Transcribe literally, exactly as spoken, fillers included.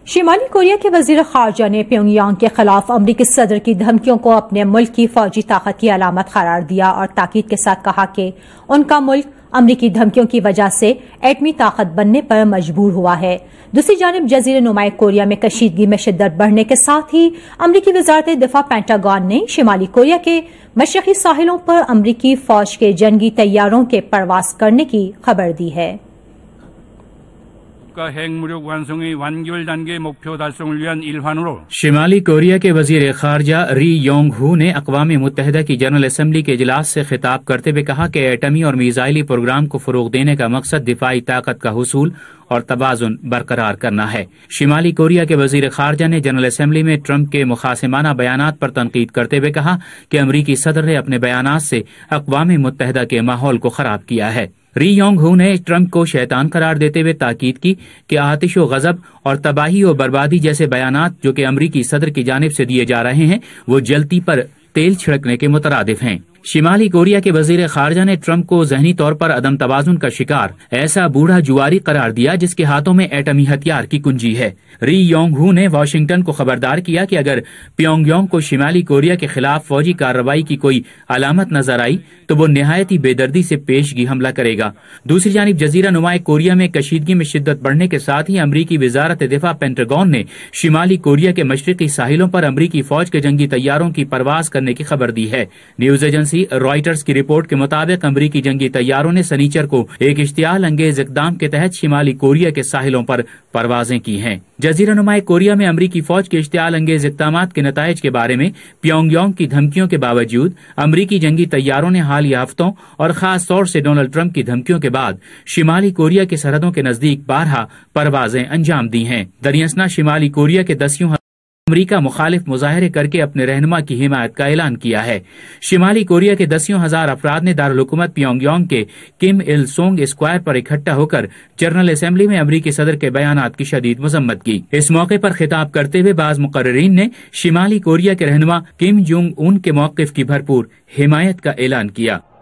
شمالی کوریا کے وزیر خارجہ نے پیونگ یانگ کے خلاف امریکی صدر کی دھمکیوں کو اپنے ملک کی فوجی طاقت کی علامت قرار دیا اور تاکید کے ساتھ کہا کہ ان کا ملک امریکی دھمکیوں کی وجہ سے ایٹمی طاقت بننے پر مجبور ہوا ہے۔ دوسری جانب جزیرہ نما کوریا میں کشیدگی میں شدت بڑھنے کے ساتھ ہی امریکی وزارت دفاع پینٹاگون نے شمالی کوریا کے مشرقی ساحلوں پر امریکی فوج کے جنگی طیاروں کے پرواز کرنے کی خبر دی ہے۔ شمالی کوریا کے وزیر خارجہ ری یونگ ہو نے اقوام متحدہ کی جنرل اسمبلی کے اجلاس سے خطاب کرتے ہوئے کہا کہ ایٹمی اور میزائلی پروگرام کو فروغ دینے کا مقصد دفاعی طاقت کا حصول اور توازن برقرار کرنا ہے۔ شمالی کوریا کے وزیر خارجہ نے جنرل اسمبلی میں ٹرمپ کے مخاصمانہ بیانات پر تنقید کرتے ہوئے کہا کہ امریکی صدر نے اپنے بیانات سے اقوام متحدہ کے ماحول کو خراب کیا ہے۔ ری یونگ ہو نے ٹرمپ کو شیطان قرار دیتے ہوئے تاکید کی کہ آتش و غضب اور تباہی و بربادی جیسے بیانات جو کہ امریکی صدر کی جانب سے دیے جا رہے ہیں وہ جلتی پر تیل چھڑکنے کے مترادف ہیں۔ شمالی کوریا کے وزیر خارجہ نے ٹرمپ کو ذہنی طور پر عدم توازن کا شکار ایسا بوڑھا جواری قرار دیا جس کے ہاتھوں میں ایٹمی ہتھیار کی کنجی ہے۔ ری یونگ ہو نے واشنگٹن کو خبردار کیا کہ اگر پیونگ یانگ کو شمالی کوریا کے خلاف فوجی کارروائی کی کوئی علامت نظر آئی تو وہ نہایت ہی بے دردی سے پیشگی حملہ کرے گا۔ دوسری جانب جزیرہ نما کوریا میں کشیدگی میں شدت بڑھنے کے ساتھ ہی امریکی وزارت دفاع پینٹاگون نے شمالی کوریا کے مشرقی ساحلوں پر امریکی فوج کے جنگی طیاروں کی پرواز کرنے کی خبر دی ہے۔ نیوز ایجنسی رائٹرز کی رپورٹ کے مطابق امریکی جنگی طیاروں نے سنیچر کو ایک اشتعال انگیز اقدام کے تحت شمالی کوریا کے ساحلوں پر پروازیں کی ہیں۔ جزیرہ نما کوریا میں امریکی فوج کے اشتعال انگیز اقدامات کے نتائج کے بارے میں پیونگ یانگ کی دھمکیوں کے باوجود امریکی جنگی طیاروں نے حالیہ ہفتوں اور خاص طور سے ڈونلڈ ٹرمپ کی دھمکیوں کے بعد شمالی کوریا کی سرحدوں کے نزدیک بارہا پروازیں انجام دی ہیں۔ دریاسنا شمالی کوریا کے دسیوں امریکہ مخالف مظاہرے کر کے اپنے رہنما کی حمایت کا اعلان کیا ہے۔ شمالی کوریا کے دسیوں ہزار افراد نے دارالحکومت پیونگ یانگ کے کم il سونگ اسکوائر پر اکٹھا ہو کر جنرل اسمبلی میں امریکی صدر کے بیانات کی شدید مذمت کی۔ اس موقع پر خطاب کرتے ہوئے بعض مقررین نے شمالی کوریا کے رہنما کم جونگ ان کے موقف کی بھرپور حمایت کا اعلان کیا۔